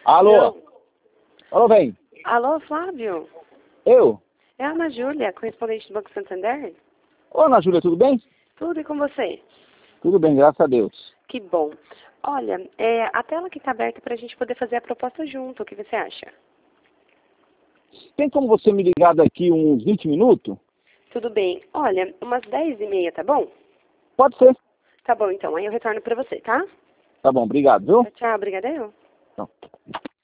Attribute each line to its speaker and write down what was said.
Speaker 1: Alô?
Speaker 2: Não.
Speaker 1: Alô, bem.
Speaker 2: Alô, Flávio?
Speaker 1: Eu?
Speaker 2: É a Ana Júlia, correspondente do Banco Santander?
Speaker 1: Ô, Ana Júlia, tudo bem?
Speaker 2: Tudo e com você?
Speaker 1: Tudo bem, graças a Deus.
Speaker 2: Que bom. Olha, a tela aqui está aberta para a gente poder fazer a proposta junto. O que você acha?
Speaker 1: Tem como você me ligar daqui uns 20 minutos?
Speaker 2: Tudo bem. Olha, umas 10h30, tá bom?
Speaker 1: Pode ser.
Speaker 2: Tá bom, então. Aí eu retorno para você, tá?
Speaker 1: Tá bom, obrigado, viu?
Speaker 2: Tchau, tchau. Obrigada eu.
Speaker 1: Tchau.